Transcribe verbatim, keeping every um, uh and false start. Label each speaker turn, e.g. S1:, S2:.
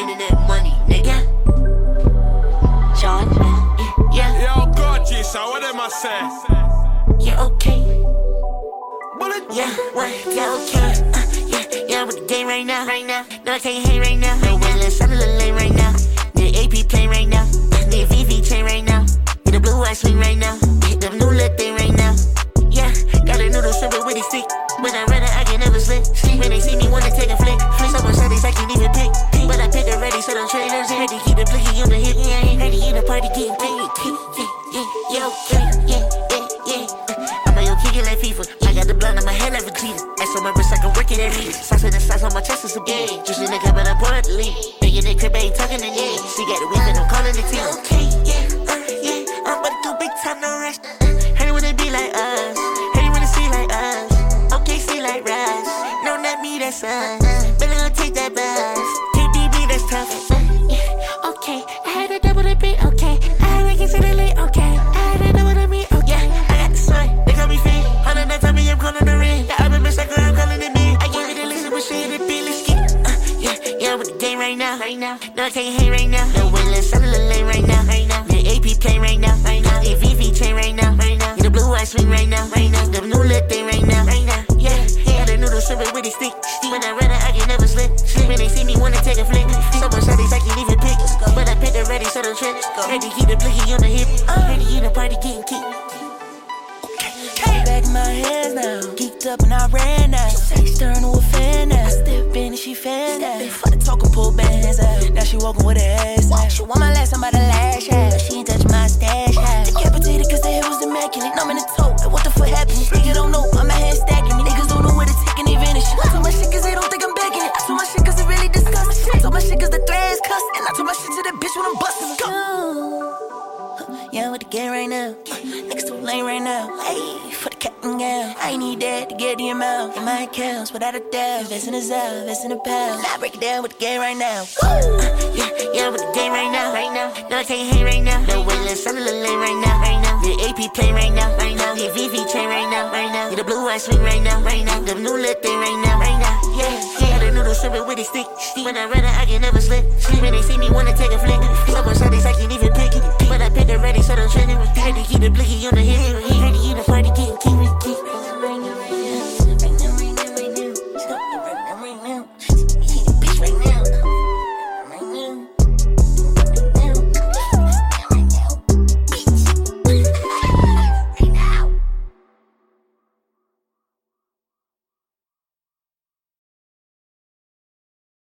S1: spending that money, nigga. Sean, yeah, yeah.
S2: Yo, gorgeous, what am I saying?
S1: Yeah, okay.
S2: Bullet.
S1: Yeah, what? Yeah, okay. Uh, yeah, yeah, with the game right now, right now. No, I can't hate right now. No, well, let's settle the lane right now. Need A P plane right now. Need V V chain right now. Need the blue eyes swing right now. Hit the new lit thing right now. Yeah, got a noodle silver with his stick. When I run it, I can never slip. When they see me, wanna take a flick. Flick someone Sundays, I can't even pick. But I pick already, so don't trade us. Had to keep the blicky on the hip. Yeah, I ain't ready in the party getting paid. Yeah, yeah, yeah, yeah, yeah, yeah. I'm a yo kick it like FIFA. I got the blood on my head like Vegeta. Ice on my wrist, I can work it every day. Sauce with the sauce on my chest is a beat. Just in the cup, but I pour out the lead. Big in the crib, I ain't talking to you. She got the whip and I'm calling the team. Okay, yeah, uh, yeah. I'm about to do big time, no rush. Hey, when it be like us. Hey, when it see like us. Okay, see like Russ. No, not me, that's us. But I'm gonna take that bus. K B B, that's tough. Uh, yeah, okay, I had to double the beat, okay. I had to get to the late, okay. I had to double the beat, okay. Yeah, I got the swag, they call me fit. Hold on, don't tell me I'm calling the ring. The album is like I'm calling it me. I gave it a listen, but shit, it be let's get. Uh, yeah, yeah, with the game right now, right now. No, I can't hate right now. No, wait, let's settle the lane right now, right now. The A P plane right now, right now. The V V chain right now, right now. The blue eyes swing right now, right now. The new lit thing right now, right now. Yeah, yeah, the noodle silver with his stick. When I run it, I can never slip. When they see me, wanna take a flick. So much Sundays, I can't even pick. But I picked it ready, so don't trip. Ready, keep the blicky on the hip. Ready, in the party getting kicked.
S3: Back in my hands now, geeked up and I ran out. Stirring to a fan now. I step in and she fan out. For the talking, pull bands out. Now she walking with her ass out. She want my last, I'm about to lash out. She ain't touch my stash out. Decapitated cause the hair was immaculate. Numb in the toe, like what the fuck happened? Nigga don't know, I'm a hand stacking. Niggas don't know where to take any vanish. I told my shit cause they don't think I'm begging it. I told my shit cause it really disgusting. I told my shit cause the threads cuss. And I told my shit to that bitch when I'm busting. Go! Yeah, I'm with the game right now. Niggas too lame right now. Hey, for the cat and gown. I need that to get the amount. In my accounts, without a doubt. Invest in the Zell, invest in the pound. Now I break it down with the game right now.
S1: Uh, yeah, yeah, with the game right now, right now. No, I can't hate right now. No, wait, let's settle the lane right now, right now. The A P plane right now, right now. The V V chain right now, right now. The blue eyes swing right now, right now. The new lit thing right now, right now. Yeah, yeah, the noodle silver with his stick. When I run it, I can never slip. When they see me, wanna take a flick. So much Sundays, I can't even pick it. But I picked it ready, so don't trend it. Had to keep the blicky on the hip. Ready, in the party getting kicked.